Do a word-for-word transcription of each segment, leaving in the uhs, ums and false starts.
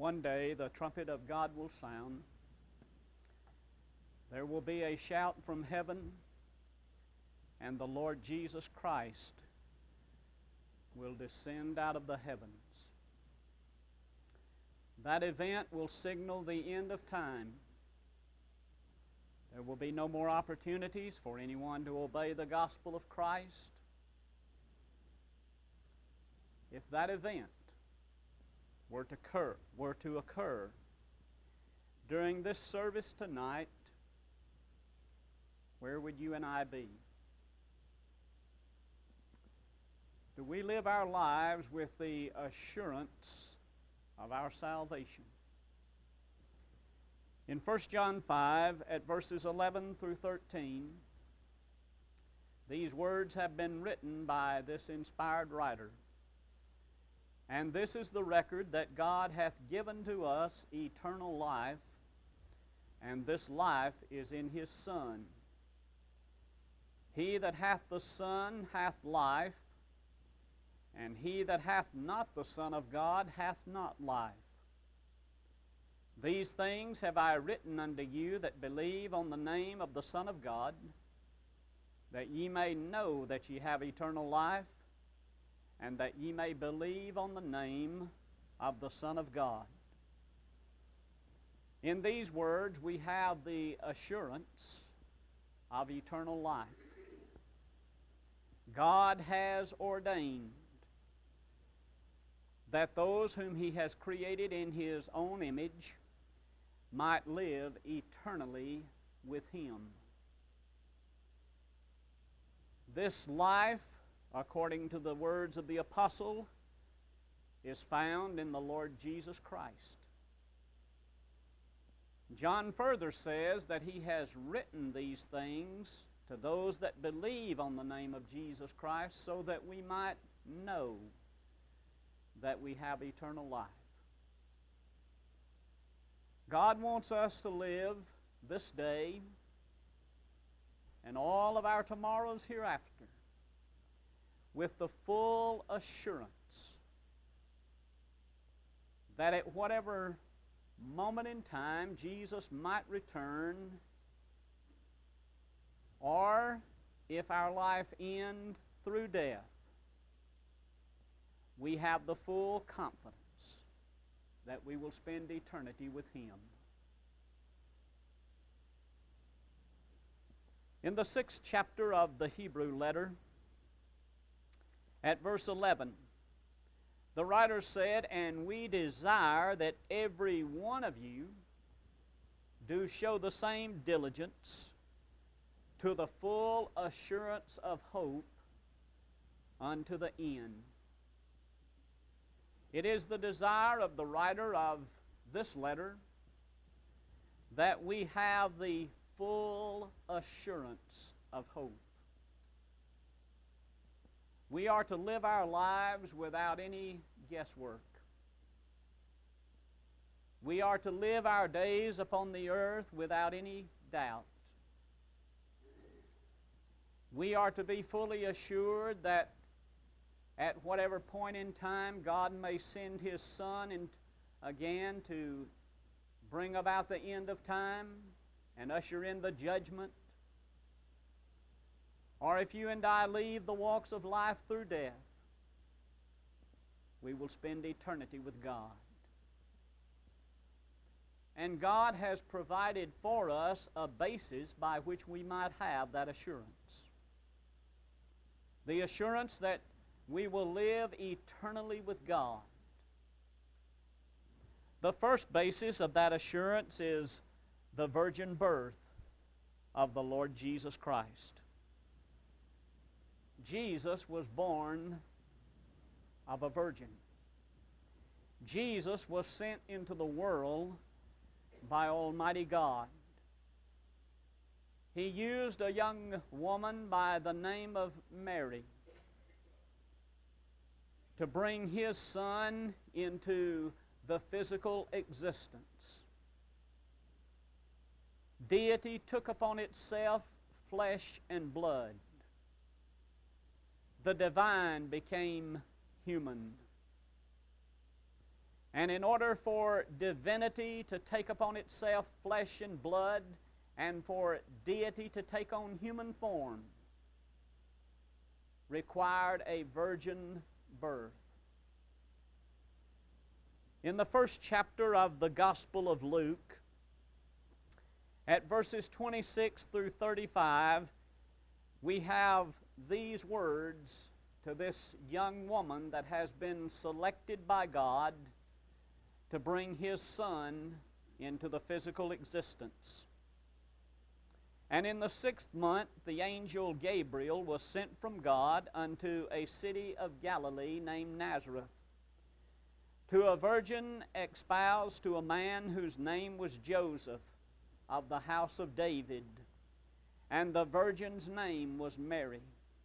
One day the trumpet of God will sound. There will be a shout from heaven, and the Lord Jesus Christ will descend out of the heavens. That event will signal the end of time. There will be no more opportunities for anyone to obey the gospel of Christ. If that event were to occur, were to occur during this service tonight, where would you and I be? Do we live our lives with the assurance of our salvation? In First John five, at verses eleven through thirteen, these words have been written by this inspired writer. And this is the record, that God hath given to us eternal life, and this life is in His Son. He that hath the Son hath life, and he that hath not the Son of God hath not life. These things have I written unto you that believe on the name of the Son of God, that ye may know that ye have eternal life, and that ye may believe on the name of the Son of God. In these words we have the assurance of eternal life. God has ordained that those whom He has created in His own image might live eternally with Him. This life, according to the words of the apostle, is found in the Lord Jesus Christ. John further says that he has written these things to those that believe on the name of Jesus Christ, so that we might know that we have eternal life. God wants us to live this day and all of our tomorrows hereafter with the full assurance that at whatever moment in time Jesus might return, or if our life end through death, we have the full confidence that we will spend eternity with Him. In the sixth chapter of the Hebrew letter, at verse eleven, the writer said, "And we desire that every one of you do show the same diligence to the full assurance of hope unto the end." It is the desire of the writer of this letter that we have the full assurance of hope. We are to live our lives without any guesswork. We are to live our days upon the earth without any doubt. We are to be fully assured that at whatever point in time God may send His Son in, again to bring about the end of time and usher in the judgment, or if you and I leave the walks of life through death, we will spend eternity with God. And God has provided for us a basis by which we might have that assurance. The assurance that we will live eternally with God. The first basis of that assurance is the virgin birth of the Lord Jesus Christ. Jesus was born of a virgin. Jesus was sent into the world by Almighty God. He used a young woman by the name of Mary to bring His Son into the physical existence. Deity took upon itself flesh and blood. The divine became human. And in order for divinity to take upon itself flesh and blood, and for deity to take on human form, required a virgin birth. In the first chapter of the Gospel of Luke, at verses twenty-six through thirty-five, we have these words to this young woman that has been selected by God to bring His Son into the physical existence. And in the sixth month, the angel Gabriel was sent from God unto a city of Galilee named Nazareth, to a virgin espoused to a man whose name was Joseph, of the house of David. And the virgin's name was Mary.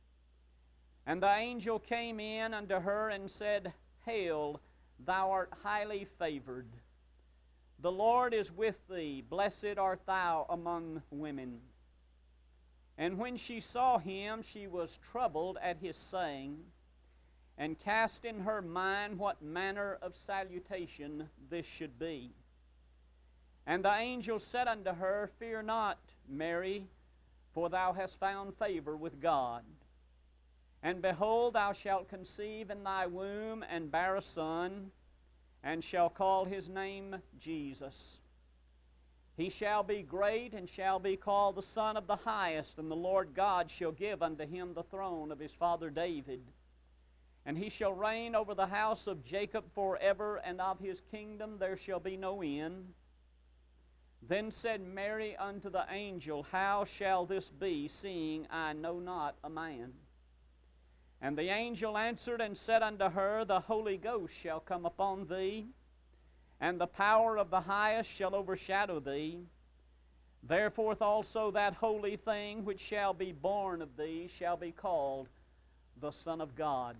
And the angel came in unto her and said, Hail, thou art highly favored. The Lord is with thee. Blessed art thou among women. And when she saw him, she was troubled at his saying, and cast in her mind what manner of salutation this should be. And the angel said unto her, Fear not, Mary, for thou hast found favor with God. And behold, thou shalt conceive in thy womb, and bear a son, and shall call his name Jesus. He shall be great, and shall be called the Son of the Highest, and the Lord God shall give unto him the throne of his father David. And he shall reign over the house of Jacob forever, and of his kingdom there shall be no end. Then said Mary unto the angel, How shall this be, seeing I know not a man? And the angel answered and said unto her, The Holy Ghost shall come upon thee, and the power of the Highest shall overshadow thee. Therefore also that holy thing which shall be born of thee shall be called the Son of God.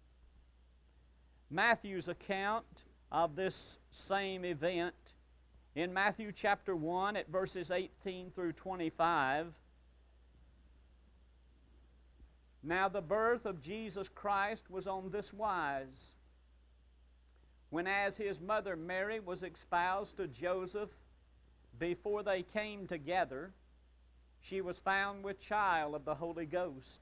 Matthew's account of this same event, in Matthew chapter one at verses eighteen through twenty-five, Now the birth of Jesus Christ was on this wise. When as his mother Mary was espoused to Joseph, before they came together, she was found with child of the Holy Ghost.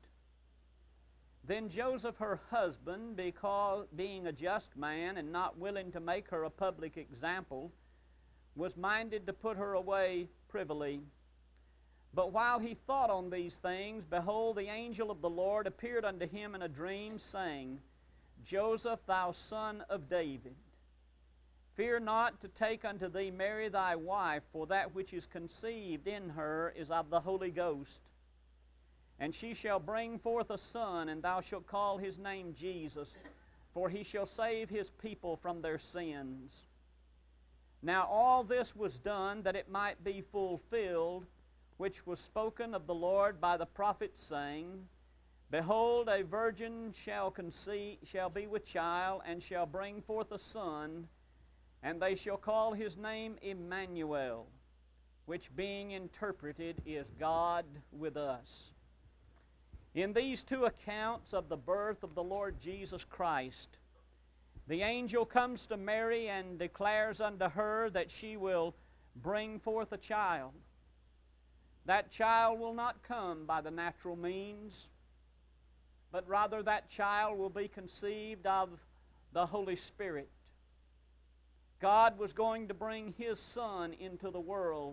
Then Joseph her husband, because being a just man and not willing to make her a public example, was minded to put her away privily. But while he thought on these things, behold, the angel of the Lord appeared unto him in a dream, saying, Joseph, thou son of David, fear not to take unto thee Mary thy wife, for that which is conceived in her is of the Holy Ghost. And she shall bring forth a son, and thou shalt call his name Jesus, for he shall save his people from their sins. Now all this was done that it might be fulfilled, which was spoken of the Lord by the prophet, saying, Behold, a virgin shall conceive, shall be with child, and shall bring forth a son, and they shall call his name Emmanuel, which being interpreted is God with us. In these two accounts of the birth of the Lord Jesus Christ, the angel comes to Mary and declares unto her that she will bring forth a child. That child will not come by the natural means, but rather that child will be conceived of the Holy Spirit. God was going to bring His Son into the world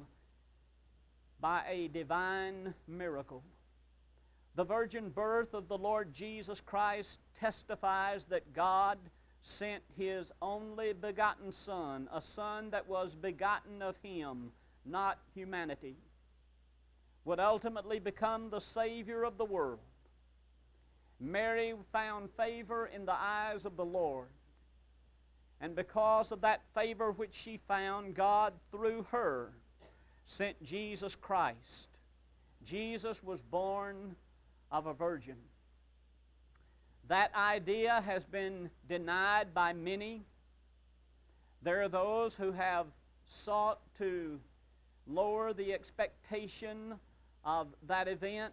by a divine miracle. The virgin birth of the Lord Jesus Christ testifies that God sent His only begotten Son, a Son that was begotten of Him, not humanity, would ultimately become the Savior of the world. Mary found favor in the eyes of the Lord. And because of that favor which she found, God, through her, sent Jesus Christ. Jesus was born of a virgin. That idea has been denied by many. There are those who have sought to lower the expectation of that event.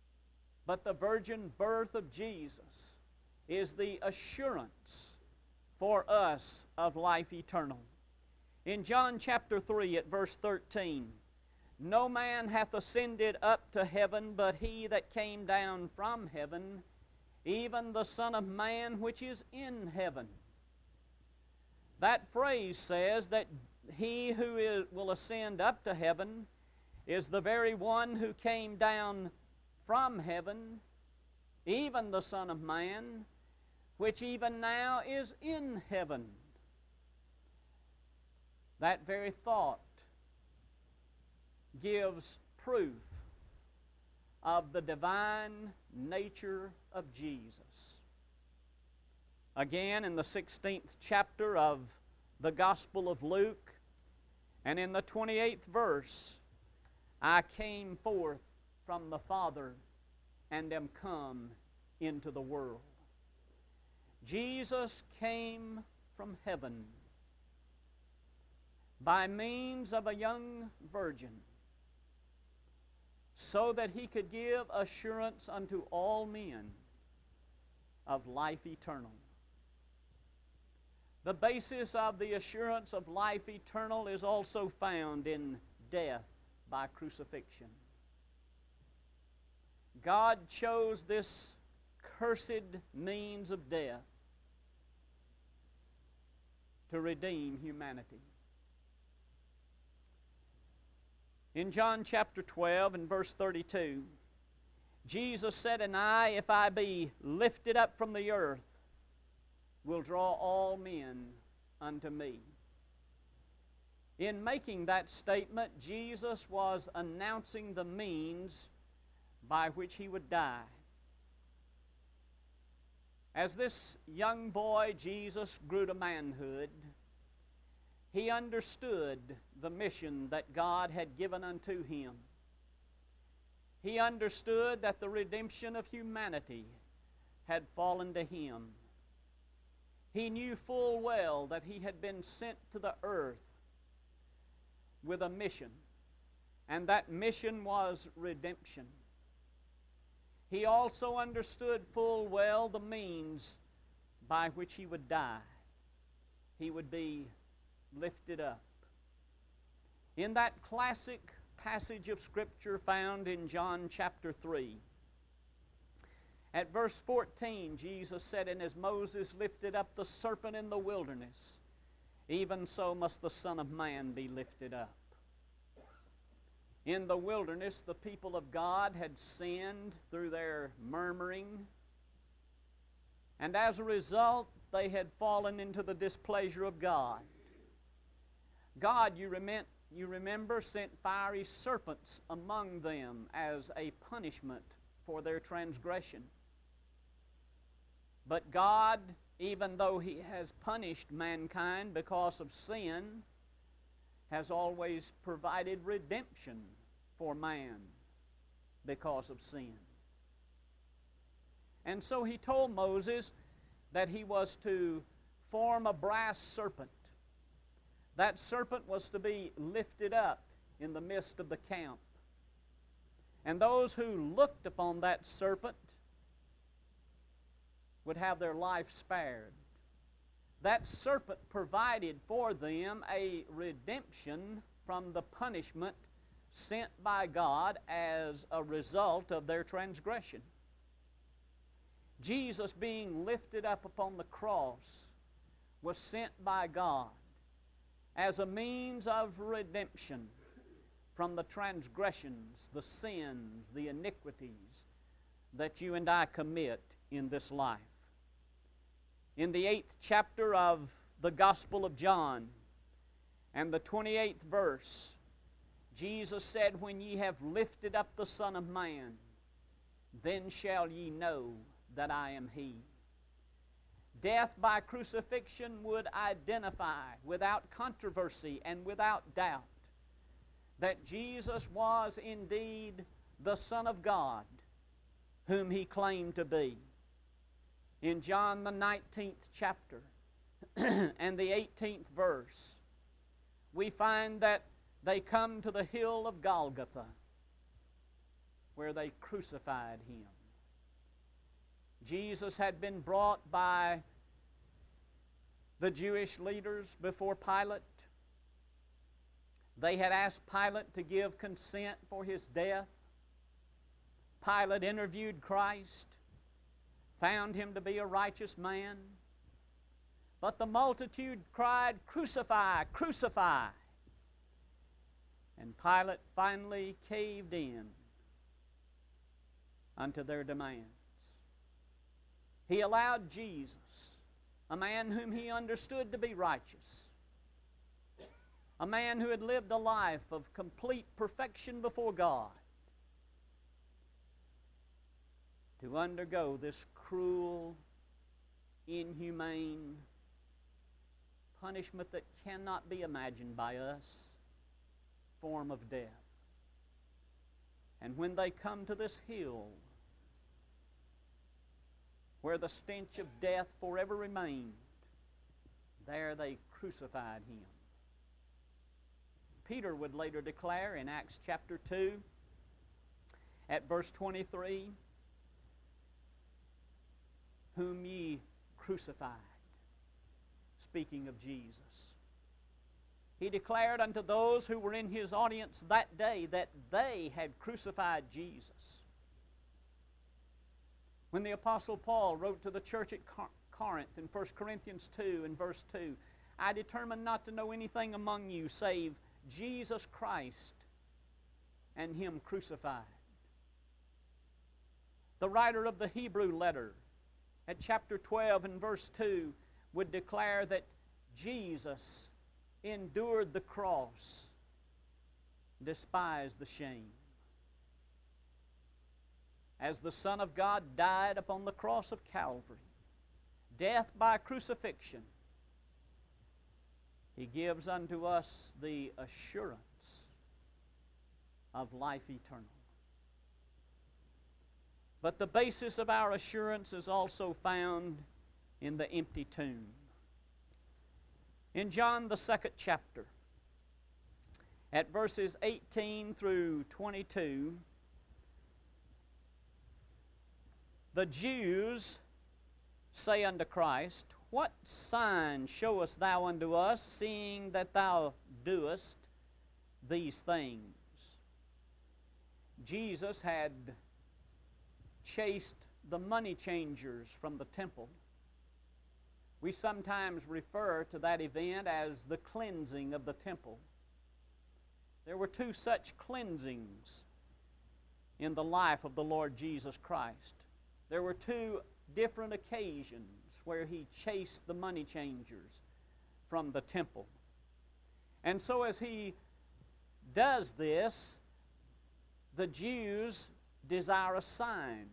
But the virgin birth of Jesus is the assurance for us of life eternal. In John chapter three at verse thirteen, no man hath ascended up to heaven, but he that came down from heaven, even the Son of Man which is in heaven. That phrase says that he who is, will ascend up to heaven is the very one who came down from heaven, even the Son of Man, which even now is in heaven. That very thought gives proof of the divine nature of Jesus. Again, in the sixteenth chapter of the Gospel of Luke, and in the twenty-eighth verse, I came forth from the Father and am come into the world. Jesus came from heaven by means of a young virgin, so that he could give assurance unto all men of life eternal. The basis of the assurance of life eternal is also found in death by crucifixion. God chose this cursed means of death to redeem humanity. In John chapter twelve and verse thirty-two, Jesus said, "And I, if I be lifted up from the earth, will draw all men unto me." In making that statement, Jesus was announcing the means by which he would die. As this young boy, Jesus, grew to manhood, he understood the mission that God had given unto him. He understood that the redemption of humanity had fallen to him. He knew full well that he had been sent to the earth with a mission, and that mission was redemption. He also understood full well the means by which he would die. He would be lifted up. In that classic passage of Scripture found in John chapter three, at verse fourteen, Jesus said, "And as Moses lifted up the serpent in the wilderness, even so must the Son of Man be lifted up." In the wilderness, the people of God had sinned through their murmuring, and as a result, they had fallen into the displeasure of God. God, you, rem- you remember, sent fiery serpents among them as a punishment for their transgression. But God, even though He has punished mankind because of sin, has always provided redemption for man because of sin. And so He told Moses that he was to form a brass serpent. That serpent was to be lifted up in the midst of the camp. And those who looked upon that serpent would have their life spared. That serpent provided for them a redemption from the punishment sent by God as a result of their transgression. Jesus, being lifted up upon the cross, was sent by God as a means of redemption from the transgressions, the sins, the iniquities that you and I commit in this life. In the eighth chapter of the Gospel of John and the twenty-eighth verse, Jesus said, "When ye have lifted up the Son of Man, then shall ye know that I am He." Death by crucifixion would identify without controversy and without doubt that Jesus was indeed the Son of God, whom He claimed to be. In John the nineteenth chapter and the eighteenth verse, we find that they come to the hill of Golgotha, where they crucified Him. Jesus had been brought by the Jewish leaders before Pilate. They had asked Pilate to give consent for his death. Pilate interviewed Christ, found him to be a righteous man. But the multitude cried, "Crucify, crucify!" And Pilate finally caved in unto their demands. He allowed Jesus, a man whom he understood to be righteous, a man who had lived a life of complete perfection before God, to undergo this cruel, inhumane punishment that cannot be imagined by us, form of death. And when they come to this hill where the stench of death forever remained, there they crucified him. Peter would later declare in Acts chapter two, at verse twenty-three, "Whom ye crucified," speaking of Jesus. He declared unto those who were in his audience that day that they had crucified Jesus. When the Apostle Paul wrote to the church at Corinth in First Corinthians two and verse two, "I determined not to know anything among you save Jesus Christ and Him crucified." The writer of the Hebrew letter at chapter twelve and verse two would declare that Jesus endured the cross, despised the shame. As the Son of God died upon the cross of Calvary, death by crucifixion, He gives unto us the assurance of life eternal. But the basis of our assurance is also found in the empty tomb. In John the second chapter, at verses eighteen through twenty-two, the Jews say unto Christ, "What sign showest thou unto us, seeing that thou doest these things?" Jesus had chased the money changers from the temple. We sometimes refer to that event as the cleansing of the temple. There were two such cleansings in the life of the Lord Jesus Christ. There were two different occasions where He chased the money changers from the temple. And so as He does this, the Jews desire a sign.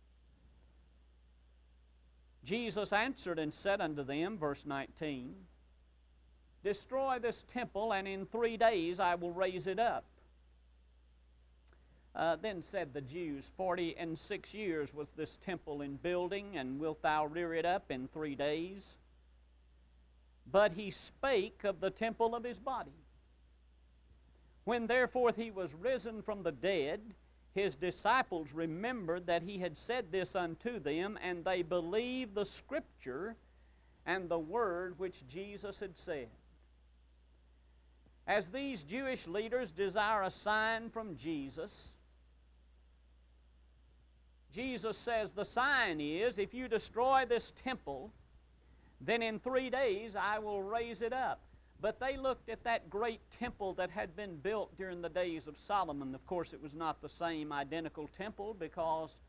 Jesus answered and said unto them, verse nineteen, "Destroy this temple, and in three days I will raise it up." Uh, then said the Jews, Forty and six years was this temple in building, and wilt thou rear it up in three days? But He spake of the temple of His body. When therefore He was risen from the dead, His disciples remembered that He had said this unto them, and they believed the Scripture and the word which Jesus had said. As these Jewish leaders desire a sign from Jesus, Jesus says the sign is, if you destroy this temple, then in three days I will raise it up. But they looked at that great temple that had been built during the days of Solomon. Of course, it was not the same identical temple, because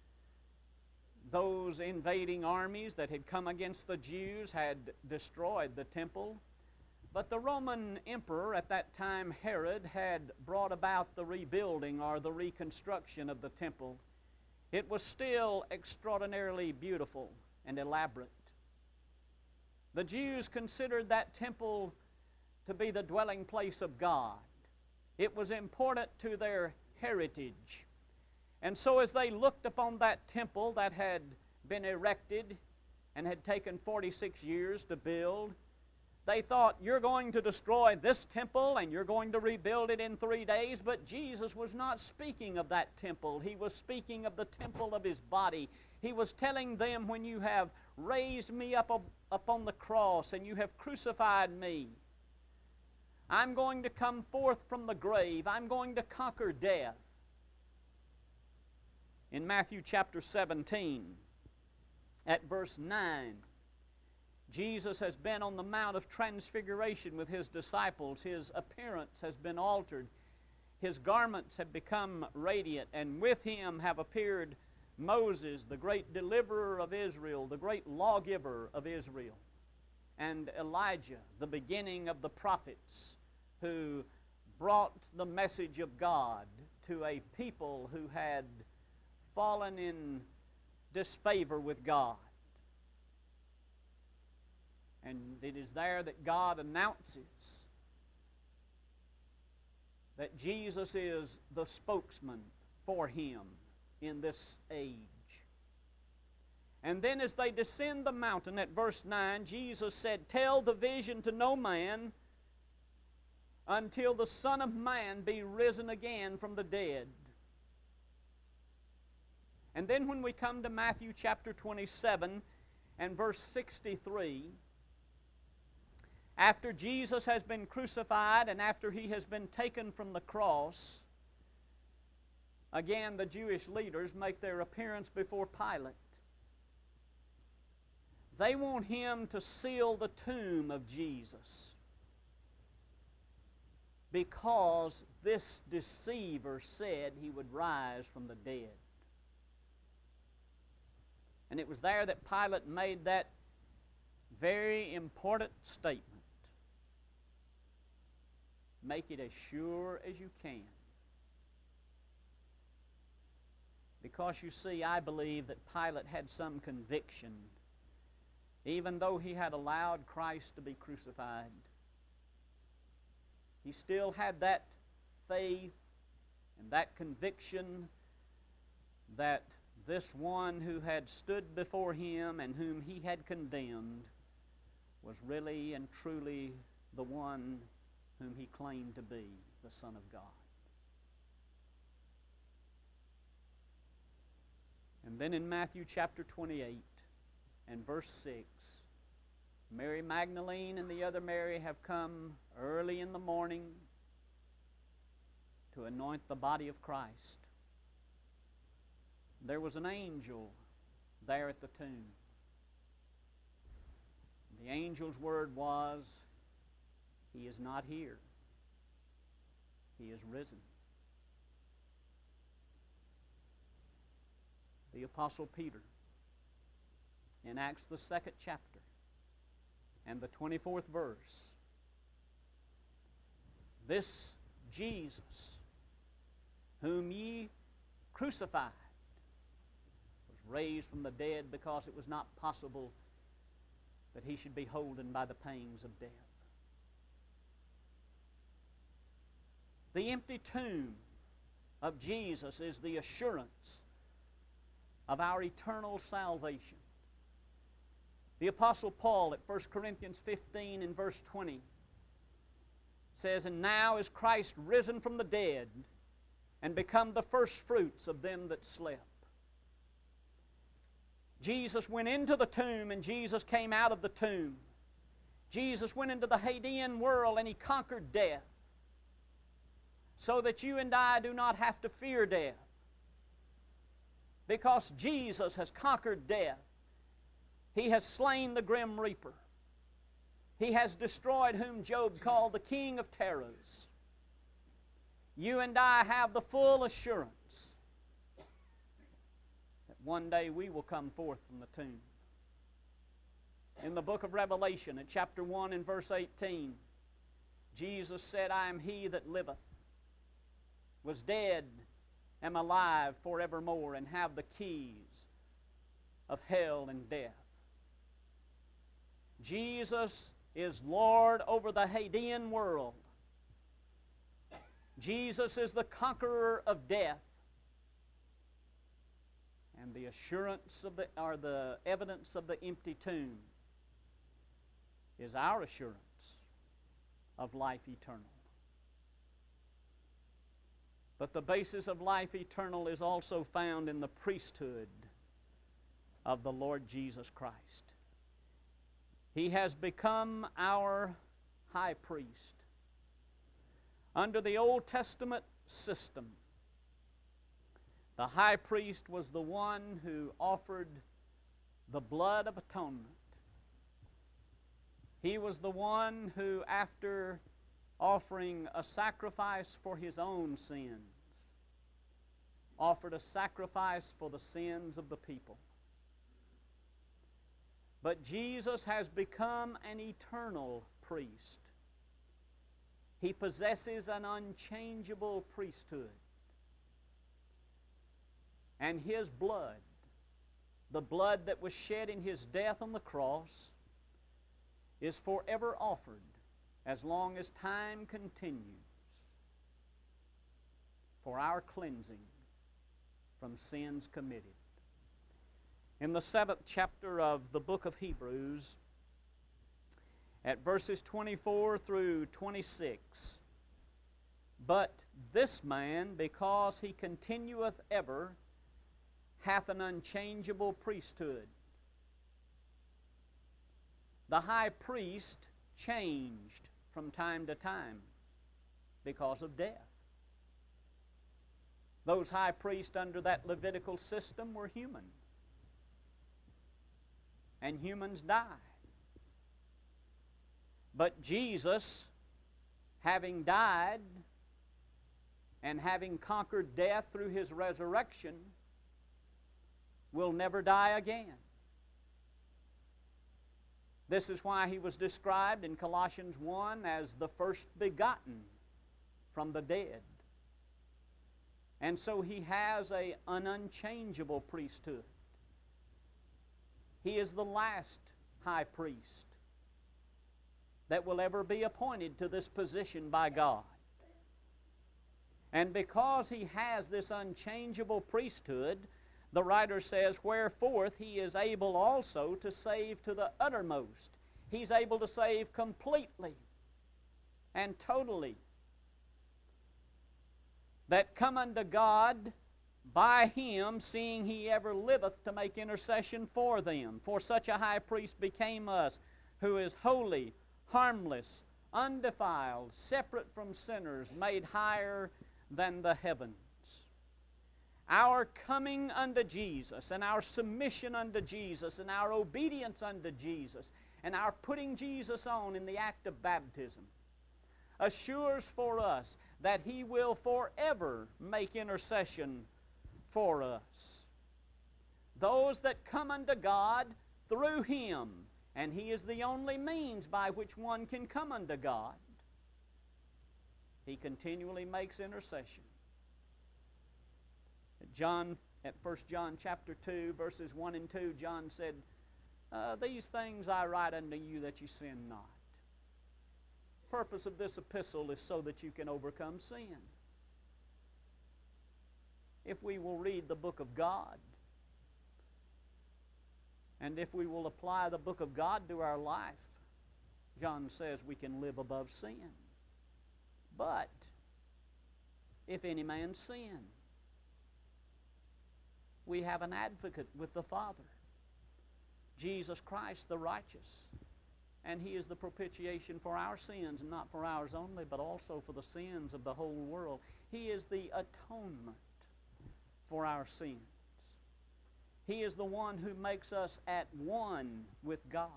those invading armies that had come against the Jews had destroyed the temple. But the Roman emperor at that time, Herod, had brought about the rebuilding or the reconstruction of the temple. It was still extraordinarily beautiful and elaborate. The Jews considered that temple to be the dwelling place of God. It was important to their heritage. And so as they looked upon that temple that had been erected and had taken forty-six years to build, they thought, you're going to destroy this temple and you're going to rebuild it in three days. But Jesus was not speaking of that temple. He was speaking of the temple of His body. He was telling them, when you have raised me up, up, up on the cross, and you have crucified me. I'm going to come forth from the grave. I'm going to conquer death. In Matthew chapter seventeen, at verse nine, Jesus has been on the Mount of Transfiguration with His disciples. His appearance has been altered. His garments have become radiant, and with Him have appeared Moses, the great deliverer of Israel, the great lawgiver of Israel, and Elijah, the beginning of the prophets, who brought the message of God to a people who had fallen in disfavor with God. And it is there that God announces that Jesus is the spokesman for Him in this age. And then as they descend the mountain at verse nine, Jesus said, "Tell the vision to no man until the Son of Man be risen again from the dead." And then when we come to Matthew chapter twenty-seven and verse sixty-three, after Jesus has been crucified and after He has been taken from the cross, again the Jewish leaders make their appearance before Pilate. They want him to seal the tomb of Jesus because this deceiver said he would rise from the dead. And it was there that Pilate made that very important statement. Make it as sure as you can. Because you see, I believe that Pilate had some conviction, even though he had allowed Christ to be crucified. He still had that faith and that conviction that this one who had stood before him and whom he had condemned was really and truly the one whom he claimed to be, the Son of God. And then in Matthew chapter twenty-eight and verse six, Mary Magdalene and the other Mary have come early in the morning to anoint the body of Christ. There was an angel there at the tomb. The angel's word was, "He is not here. He is risen." The Apostle Peter, in Acts the second chapter and the twenty-fourth verse, "This Jesus, whom ye crucified, was raised from the dead, because it was not possible that he should be holden by the pangs of death." The empty tomb of Jesus is the assurance of our eternal salvation. The Apostle Paul at First Corinthians fifteen and verse twenty says, "And now is Christ risen from the dead and become the firstfruits of them that slept." Jesus went into the tomb and Jesus came out of the tomb. Jesus went into the Hadean world and He conquered death, so that you and I do not have to fear death. Because Jesus has conquered death. He has slain the grim reaper. He has destroyed whom Job called the king of terrors. You and I have the full assurance that one day we will come forth from the tomb. In the book of Revelation, at chapter one and verse eighteen, Jesus said, "I am He that liveth, was dead, am alive forevermore, and have the keys of hell and death." Jesus is Lord over the Hadean world. Jesus is the conqueror of death. And the assurance of the, or the evidence of the empty tomb is our assurance of life eternal. But the basis of life eternal is also found in the priesthood of the Lord Jesus Christ. He has become our high priest. Under the Old Testament system, the high priest was the one who offered the blood of atonement. He was the one who, after offering a sacrifice for his own sins, offered a sacrifice for the sins of the people. But Jesus has become an eternal priest. He possesses an unchangeable priesthood. And his blood, the blood that was shed in his death on the cross, is forever offered as long as time continues for our cleansing from sins committed. In the seventh chapter of the book of Hebrews, at verses twenty-four through twenty-six, but this man, because he continueth ever, hath an unchangeable priesthood. The high priest changed from time to time because of death. Those high priests under that Levitical system were human. And humans died. But Jesus, having died and having conquered death through his resurrection, will never die again. This is why he was described in Colossians one as the first begotten from the dead. And so he has a, an unchangeable priesthood. He is the last high priest that will ever be appointed to this position by God. And because he has this unchangeable priesthood, the writer says, wherefore he is able also to save to the uttermost. He's able to save completely and totally, that come unto God by him, seeing he ever liveth to make intercession for them. For such a high priest became us, who is holy, harmless, undefiled, separate from sinners, made higher than the heavens. Our coming unto Jesus, and our submission unto Jesus, and our obedience unto Jesus, and our putting Jesus on in the act of baptism, assures for us that he will forever make intercession for us. Those that come unto God through him, and he is the only means by which one can come unto God, he continually makes intercession. John, at First John chapter two, verses one and two, John said, uh, these things I write unto you that you sin not. The purpose of this epistle is so that you can overcome sin. If we will read the book of God, and if we will apply the book of God to our life, John says we can live above sin. But if any man sin, we have an advocate with the Father, Jesus Christ the righteous. And he is the propitiation for our sins, and not for ours only, but also for the sins of the whole world. He is the atonement for our sins. He is the one who makes us at one with God.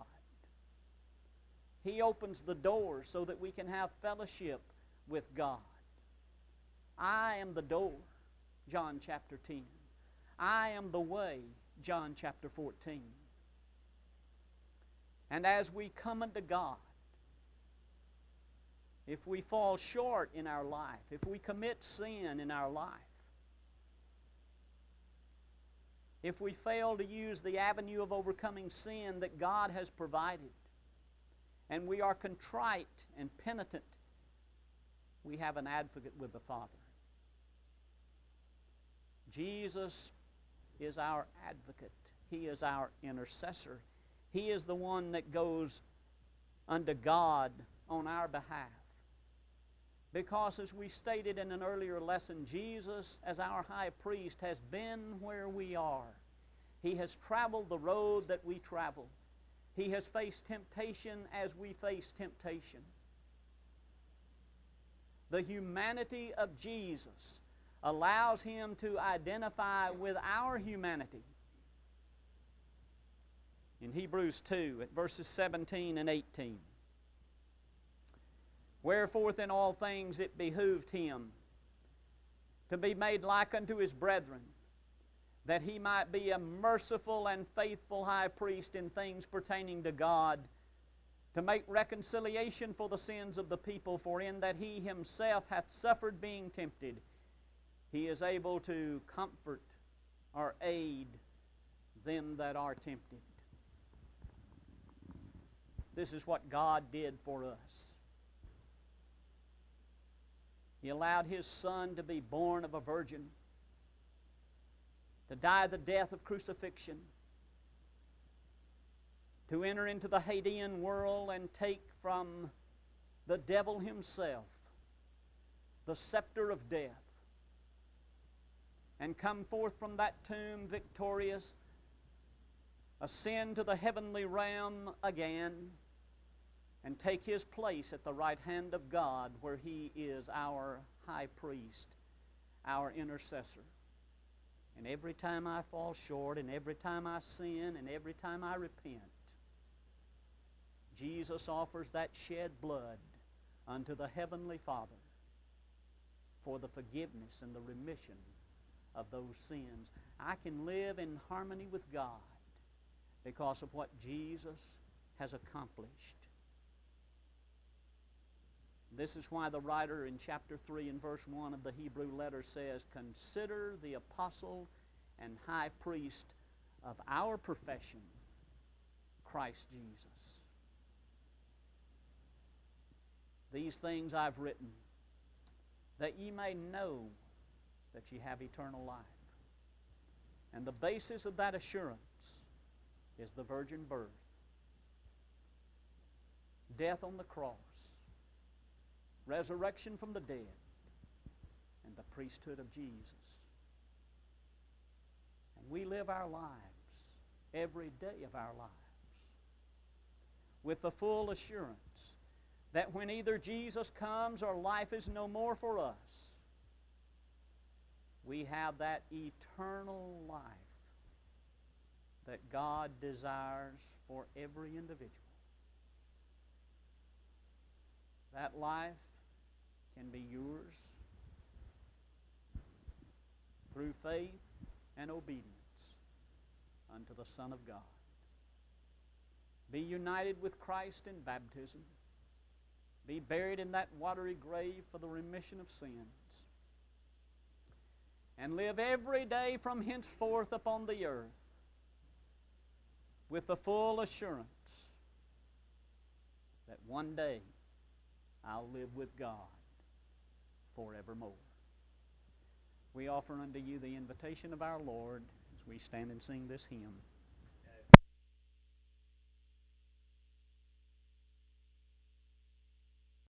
He opens the door so that we can have fellowship with God. I am the door, John chapter ten. I am the way, John chapter fourteen. And as we come unto God, if we fall short in our life, if we commit sin in our life, if we fail to use the avenue of overcoming sin that God has provided, and we are contrite and penitent, we have an advocate with the Father. Jesus is our advocate. He is our intercessor. He is the one that goes unto God on our behalf. Because as we stated in an earlier lesson, Jesus, as our high priest, has been where we are. He has traveled the road that we travel. He has faced temptation as we face temptation. The humanity of Jesus allows Him to identify with our humanity. In Hebrews two, at verses seventeen and eighteen. Wherefore in all things it behooved Him to be made like unto His brethren, that He might be a merciful and faithful high priest in things pertaining to God, to make reconciliation for the sins of the people, for in that He Himself hath suffered being tempted, He is able to comfort or aid them that are tempted. This is what God did for us. He allowed His Son to be born of a virgin, to die the death of crucifixion, to enter into the Hadean world and take from the devil himself the scepter of death, and come forth from that tomb victorious, ascend to the heavenly realm again, and take His place at the right hand of God, where He is our high priest, our intercessor. And every time I fall short, and every time I sin, and every time I repent, Jesus offers that shed blood unto the Heavenly Father for the forgiveness and the remission of those sins. I can live in harmony with God because of what Jesus has accomplished. This is why the writer in chapter three and verse one of the Hebrew letter says, "Consider the apostle and high priest of our profession, Christ Jesus. These things I've written, that ye may know that ye have eternal life." And the basis of that assurance is the virgin birth, death on the cross, resurrection from the dead, and the priesthood of Jesus. And we live our lives, every day of our lives, with the full assurance that when either Jesus comes or life is no more for us, we have that eternal life that God desires for every individual. That life can be yours through faith and obedience unto the Son of God. Be united with Christ in baptism. Be buried in that watery grave for the remission of sins. And live every day from henceforth upon the earth with the full assurance that one day I'll live with God forevermore. We offer unto you the invitation of our Lord as we stand and sing this hymn.